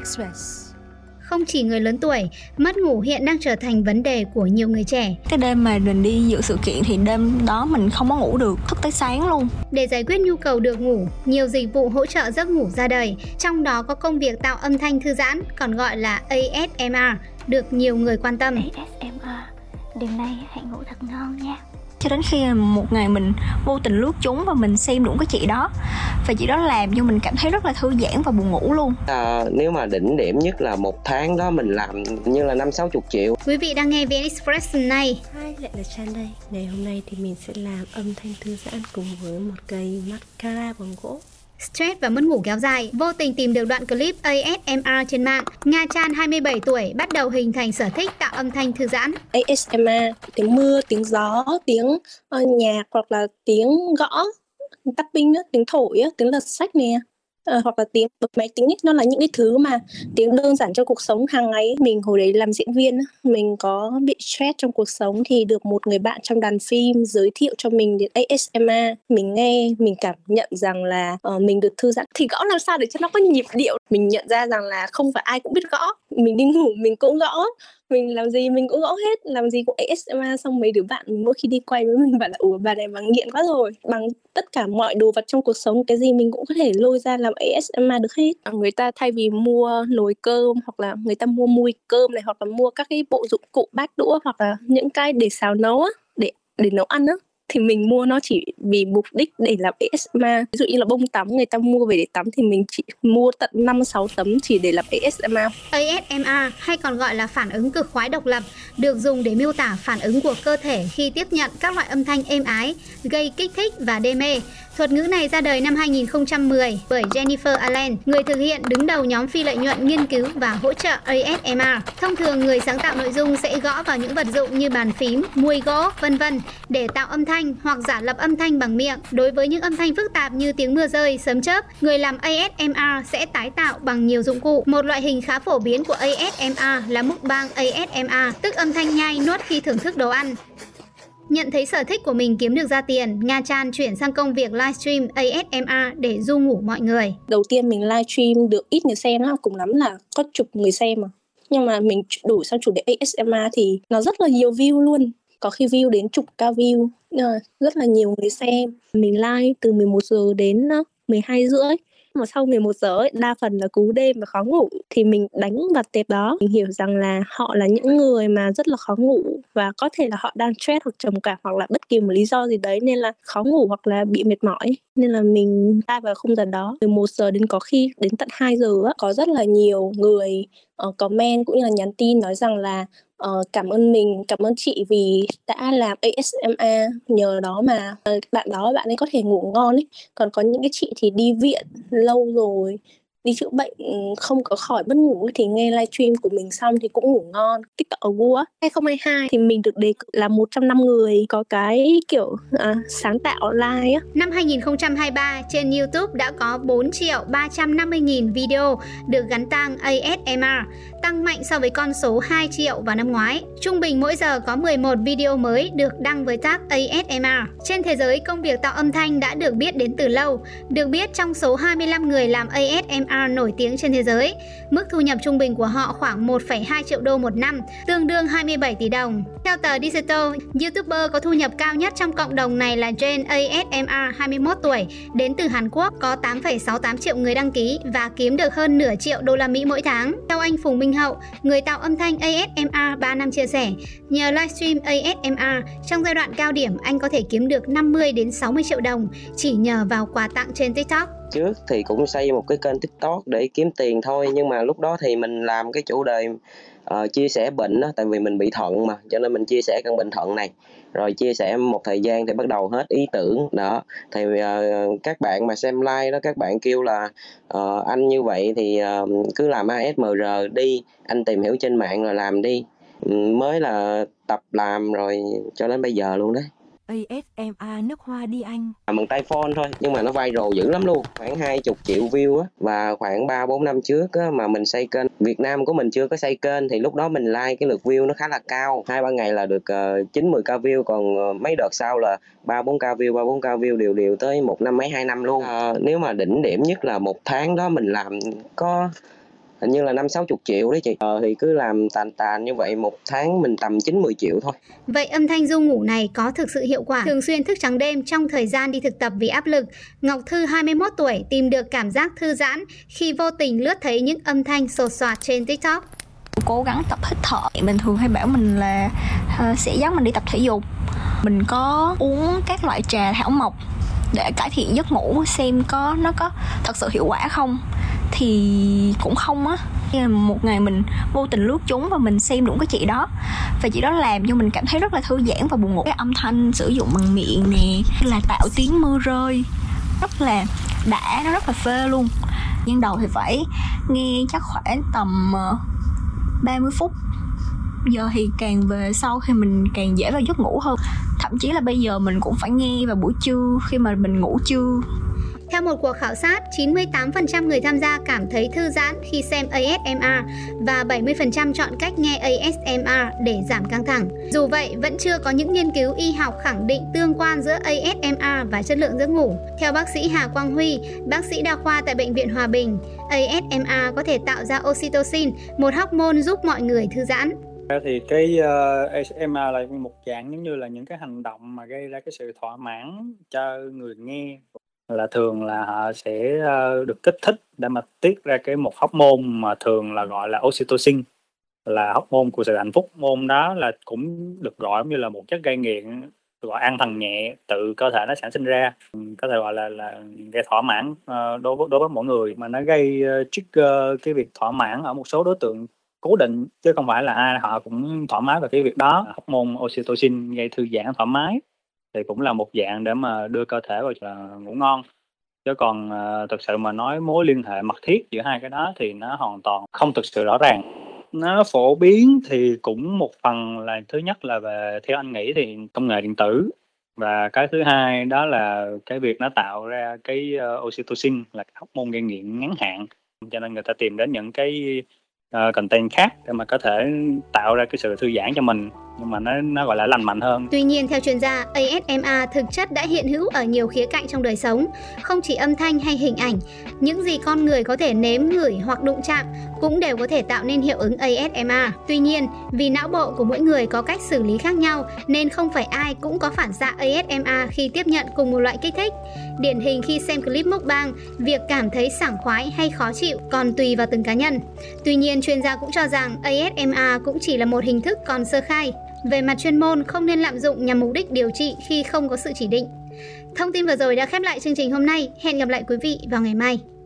Express. Không chỉ người lớn tuổi, mất ngủ hiện đang trở thành vấn đề của nhiều người trẻ. Cái đêm mà mình đi dự sự kiện thì đêm đó mình không có ngủ được, thức tới sáng luôn. Để giải quyết nhu cầu được ngủ, nhiều dịch vụ hỗ trợ giấc ngủ ra đời, trong đó có công việc tạo âm thanh thư giãn, còn gọi là ASMR, được nhiều người quan tâm. ASMR, đêm nay hãy ngủ thật ngon nha. Cho đến khi một ngày mình vô tình lướt chúng và mình xem đúng cái chị đó, và chị đó làm cho mình cảm thấy rất là thư giãn và buồn ngủ luôn. Nếu mà đỉnh điểm nhất là một tháng đó mình làm như là 50-60 triệu. Quý vị đang nghe VN Express này. Hi, lại là Chan đây. Ngày hôm nay thì mình sẽ làm âm thanh thư giãn cùng với một cây mascara bằng gỗ. Stress và mất ngủ kéo dài, vô tình tìm được đoạn clip ASMR trên mạng. Nga Chan 27 tuổi bắt đầu hình thành sở thích tạo âm thanh thư giãn. ASMR, tiếng mưa, tiếng gió, tiếng nhạc hoặc là tiếng gõ, tapping, tiếng thổi, tiếng lật sách nè. Hoặc là tiếng bật máy tính ấy, nó là những cái thứ mà tiếng đơn giản trong cuộc sống hàng ngày. Mình hồi đấy làm diễn viên, mình có bị stress trong cuộc sống thì được một người bạn trong đoàn phim giới thiệu cho mình đến ASMR. Mình nghe, mình cảm nhận rằng là mình được thư giãn. Thì gõ làm sao để cho nó có nhịp điệu. Mình nhận ra rằng là không phải ai cũng biết gõ. Mình đi ngủ mình cũng gõ, mình làm gì mình cũng gõ hết, làm gì cũng ASMR. Xong mấy đứa bạn mỗi khi đi quay với mình bảo là ủa bà này bà nghiện quá rồi. Bằng tất cả mọi đồ vật trong cuộc sống, cái gì mình cũng có thể lôi ra làm ASMR được hết. Người ta thay vì mua nồi cơm hoặc là người ta mua mùi cơm này, hoặc là mua các cái bộ dụng cụ bát đũa hoặc là những cái để xào nấu á, để nấu ăn á, thì mình mua nó chỉ vì mục đích để làm ASMR. Ví dụ như là bông tắm người ta mua về để tắm thì mình chỉ mua tận 5-6 tấm chỉ để làm ASMR. ASMR hay còn gọi là phản ứng cực khoái độc lập, được dùng để miêu tả phản ứng của cơ thể khi tiếp nhận các loại âm thanh êm ái, gây kích thích và đê mê. Thuật ngữ này ra đời năm 2010 bởi Jennifer Allen, người thực hiện đứng đầu nhóm phi lợi nhuận nghiên cứu và hỗ trợ ASMR. Thông thường người sáng tạo nội dung sẽ gõ vào những vật dụng như bàn phím, muôi gỗ, vân vân để tạo âm thanh hoặc giả lập âm thanh bằng miệng. Đối với những âm thanh phức tạp như tiếng mưa rơi, sấm chớp, người làm ASMR sẽ tái tạo bằng nhiều dụng cụ. Một loại hình khá phổ biến của ASMR là mukbang ASMR, tức âm thanh nhai nuốt khi thưởng thức đồ ăn. Nhận thấy sở thích của mình kiếm được ra tiền, Nga Chan chuyển sang công việc livestream ASMR để du ngủ mọi người. Đầu tiên mình livestream được ít người xem lắm, cùng lắm là có chục người xem mà. Nhưng mà mình đổi sang chủ đề ASMR thì nó rất là nhiều view luôn. Có khi view đến chục ca view, rất là nhiều người xem. Mình live từ 11 giờ đến 12 rưỡi. Mà sau 11 giờ ấy, đa phần là cú đêm và khó ngủ, thì mình đánh vào tệp đó. Mình hiểu rằng là họ là những người mà rất là khó ngủ và có thể là họ đang stress hoặc trầm cảm hoặc là bất kỳ một lý do gì đấy nên là khó ngủ hoặc là bị mệt mỏi. Nên là mình live vào khung giờ đó, từ 1 giờ đến có khi đến tận 2 giờ á. Có rất là nhiều người comment cũng như là nhắn tin nói rằng là cảm ơn chị vì đã làm ASMR, nhờ đó mà bạn ấy có thể ngủ ngon ấy. Còn có những cái chị thì đi viện lâu rồi, đi chữa bệnh không có khỏi mất ngủ ấy, thì nghe livestream của mình xong thì cũng ngủ ngon. TikTok Award 2022 thì mình được đề cử là 105 người có cái kiểu sáng tạo live á. Năm 2023 trên YouTube đã có 4.350.000 video được gắn tag ASMR, tăng mạnh so với con số 2 triệu vào năm ngoái. Trung bình mỗi giờ có 11 video mới được đăng với tag ASMR. Trên thế giới, công việc tạo âm thanh đã được biết đến từ lâu. Được biết trong số 25 người làm ASMR nổi tiếng trên thế giới, mức thu nhập trung bình của họ khoảng 1,2 triệu đô một năm, tương đương 27 tỷ đồng. Theo tờ Digital, YouTuber có thu nhập cao nhất trong cộng đồng này là Jane ASMR, 21 tuổi, đến từ Hàn Quốc, có 8,68 triệu người đăng ký và kiếm được hơn nửa triệu đô la Mỹ mỗi tháng. Theo anh Phùng Minh Hậu, người tạo âm thanh ASMR 3 năm chia sẻ, nhờ livestream ASMR, trong giai đoạn cao điểm anh có thể kiếm được 50 đến 60 triệu đồng chỉ nhờ vào quà tặng trên TikTok. Trước thì cũng xây một cái kênh TikTok để kiếm tiền thôi, nhưng mà lúc đó thì mình làm cái chủ đề chia sẻ bệnh đó, tại vì mình bị thận mà, cho nên mình chia sẻ căn bệnh thận này. Rồi chia sẻ một thời gian thì bắt đầu hết ý tưởng đó. Thì các bạn mà xem like đó, các bạn kêu là anh như vậy thì cứ làm ASMR đi, anh tìm hiểu trên mạng rồi làm đi. Mới là tập làm rồi cho đến bây giờ luôn đấy. ASMR nước hoa đi anh. Bằng tay phone thôi nhưng mà nó viral dữ lắm luôn, khoảng 20 triệu view á. Và khoảng 3-4 năm trước á, mà mình xây kênh, Việt Nam của mình chưa có xây kênh, thì lúc đó mình like cái lượt view nó khá là cao, 2-3 ngày là được 9-10 ca view, còn mấy đợt sau là 3-4 ca view đều tới 1 năm mấy 2 năm luôn. Nếu mà đỉnh điểm nhất là một tháng đó mình làm có hình như là 5-60 triệu đấy chị. Thì cứ làm tàn như vậy, một tháng mình tầm 9-10 triệu thôi. Vậy âm thanh du ngủ này có thực sự hiệu quả? Thường xuyên thức trắng đêm trong thời gian đi thực tập vì áp lực, Ngọc Thư 21 tuổi tìm được cảm giác thư giãn khi vô tình lướt thấy những âm thanh sột soạt trên TikTok. Cố gắng tập hít thở. Mình thường hay bảo mình là sẽ dắt mình đi tập thể dục. Mình có uống các loại trà thảo mộc để cải thiện giấc ngủ, xem nó có thật sự hiệu quả không. Thì cũng không á. Một ngày mình vô tình lướt chúng và mình xem đúng cái chị đó, và chị đó làm cho mình cảm thấy rất là thư giãn và buồn ngủ. Cái âm thanh sử dụng bằng miệng nè, là tạo tiếng mưa rơi, rất là đã, nó rất là phê luôn. Nhưng đầu thì phải nghe chắc khoảng tầm 30 phút. Giờ thì càng về sau khi mình càng dễ vào giấc ngủ hơn. Thậm chí là bây giờ mình cũng phải nghe vào buổi trưa khi mà mình ngủ trưa. Theo một cuộc khảo sát, 98% người tham gia cảm thấy thư giãn khi xem ASMR và 70% chọn cách nghe ASMR để giảm căng thẳng. Dù vậy, vẫn chưa có những nghiên cứu y học khẳng định tương quan giữa ASMR và chất lượng giấc ngủ. Theo bác sĩ Hà Quang Huy, bác sĩ đa khoa tại Bệnh viện Hòa Bình, ASMR có thể tạo ra oxytocin, một hormone giúp mọi người thư giãn. Thì cái ASMR là một dạng giống như là những cái hành động mà gây ra cái sự thỏa mãn cho người nghe, là thường là họ sẽ được kích thích để mà tiết ra cái một hormone mà thường là gọi là oxytocin, là hormone của sự hạnh phúc. Hormone đó là cũng được gọi như là một chất gây nghiện, gọi an thần nhẹ, tự cơ thể nó sản sinh ra, có thể gọi là gây thỏa mãn đối với mỗi người, mà nó gây trigger cái việc thỏa mãn ở một số đối tượng cố định, chứ không phải là ai họ cũng thoải mái về cái việc đó. Hormone oxytocin gây thư giãn thoải mái thì cũng là một dạng để mà đưa cơ thể vào là ngủ ngon. Chứ còn thực sự mà nói mối liên hệ mật thiết giữa hai cái đó thì nó hoàn toàn không thực sự rõ ràng. Nó phổ biến thì cũng một phần là thứ nhất là về, theo anh nghĩ thì công nghệ điện tử, và cái thứ hai đó là cái việc nó tạo ra cái oxytocin là cái hormone gây nghiện ngắn hạn, cho nên người ta tìm đến những cái content khác để mà có thể tạo ra cái sự thư giãn cho mình, nhưng mà nó gọi là lành mạnh hơn. Tuy nhiên, theo chuyên gia, ASMR thực chất đã hiện hữu ở nhiều khía cạnh trong đời sống, không chỉ âm thanh hay hình ảnh. Những gì con người có thể nếm, ngửi hoặc đụng chạm cũng đều có thể tạo nên hiệu ứng ASMR. Tuy nhiên, vì não bộ của mỗi người có cách xử lý khác nhau nên không phải ai cũng có phản xạ ASMR khi tiếp nhận cùng một loại kích thích. Điển hình khi xem clip mukbang, việc cảm thấy sảng khoái hay khó chịu còn tùy vào từng cá nhân. Tuy nhiên, chuyên gia cũng cho rằng ASMR cũng chỉ là một hình thức còn sơ khai. Về mặt chuyên môn, không nên lạm dụng nhằm mục đích điều trị khi không có sự chỉ định. Thông tin vừa rồi đã khép lại chương trình hôm nay. Hẹn gặp lại quý vị vào ngày mai.